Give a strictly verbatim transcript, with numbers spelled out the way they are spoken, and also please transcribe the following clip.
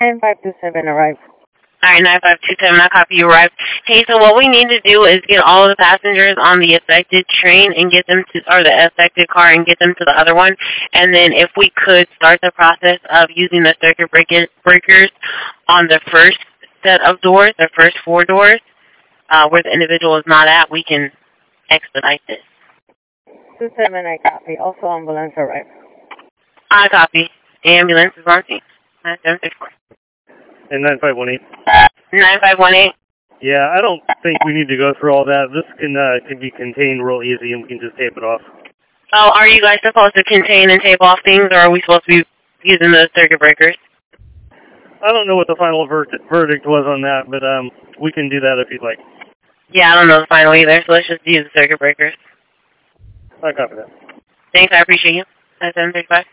nine five two seven arrived. All right, nine five two seven, I copy you, arrived. Hey, so what we need to do is get all of the passengers on the affected train and get them to, or the affected car and get them to the other one. And then if we could start the process of using the circuit breaker, breakers on the first set of doors, the first four doors, uh, where the individual is not at, we can expedite this. two seven, I copy. Also, ambulance arrived. I copy. Ambulance is on scene. nine seven six four. And nine five one eight. nine five one eight. Yeah, I don't think we need to go through all that. This can uh, can be contained real easy, and we can just tape it off. Oh, are you guys supposed to contain and tape off things, or are we supposed to be using those circuit breakers? I don't know what the final ver verdict was on that, but um, we can do that if you'd like. Yeah, I don't know the final either, so let's just use the circuit breakers. I copy that. Thanks, I appreciate you. nine seven six five.